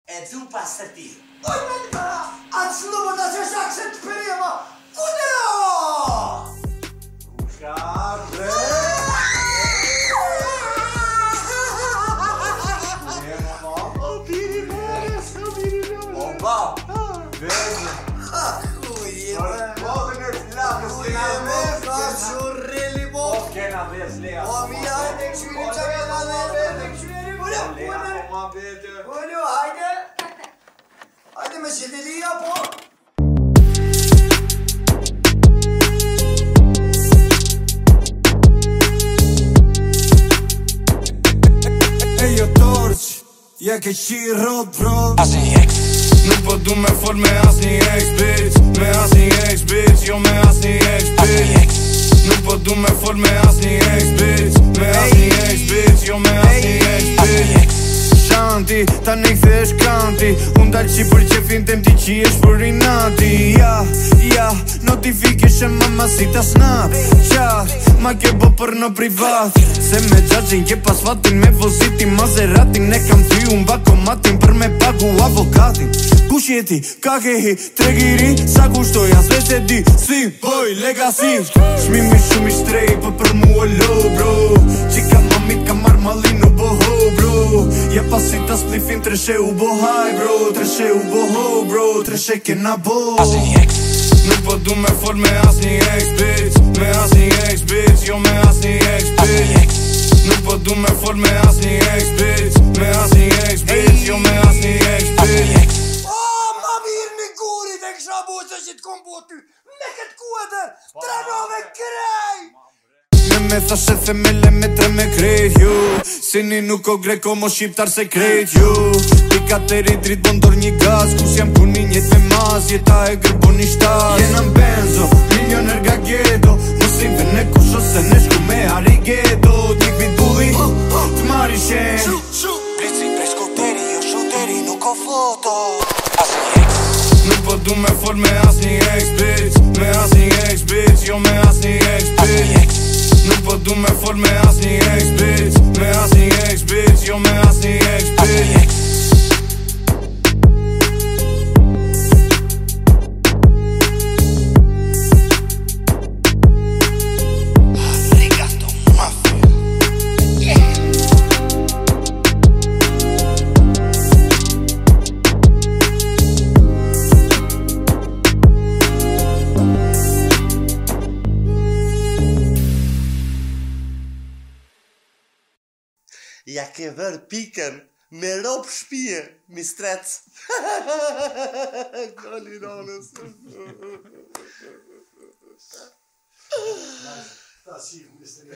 E du pas të ti. Oj, me të atë slubë të që shakë se të përjema. Kudero! Ushka, hajde me qetelia, po. Ejo torq, ja ke qi rot, bro. Asnjë ex. Nuk po du me fol me asnjë ex, bitch. Me asnjë ex, bitch. Jo me asnjë ex, bitch. Nuk po du me fol me asnjë ex, bitch. Me asnjë ex, bitch. Jo me asnjë ex, bitch. Shanti, ta ne kthesh kanti. Unë dal qi për qefin tem ti qi esh për inati. Ja, notification mamacita snap. Ma ke bo për në privat. Se me gjaqin ke pas fatin me voziti Maseratin. Ne kam ty unë bakomatin për me pagu avokatin. Kush jeti, ka kehi, tregiri, sa kushtoj, as veç e di. Si, boj, legacy. Shmimi shumë i shtrej, për mu o low, bro. Qika mamit ka marr malin u boho, bro. Ja pasita splifin treshe u bohaj, bro. Treshe u boho, bro. Treshe kena bo. Asnjë ex. Nuk po du me fol me asnjë ex, bitch. Me asnjë ex, bitch. Jo me asnjë ex, bitch. Nuk po du me fol me asnjë ex, bitch. Me asnjë ex, bitch. Jo me asnjë ex, bitch. Ma mirë një gurit e kësha boqa që t'kom bo ty. Me këtë kuetër, trenove krej. Me thashe themele me tre me krejt, ju. Sini nuk o greko mo shqiptar se krejt, ju. Pika të drit bondor një gaz. Kus jam puni njët me maz. Jeta e gërbo një shtas. Jena benzo, milioner ga gjeto. Mosim ve ne kush ose ne shku me arigeto. T'jek bit bulli, t'mari shen. Blici prej skuteri, jo shuteri, nuk o foto. Asnjë ex. Nuk po du me fol me asnjë ex, bitch. Me asnjë ex, bitch. Jo me asnjë ex, bitch. Nuk po du me fol me asnjë ex, bitch. Me asnjë ex, bitch. Jo me asnjë ex, bitch. Ja ke vër pikën me rob shpije, mistrec. Kolinonës. Ta shifë,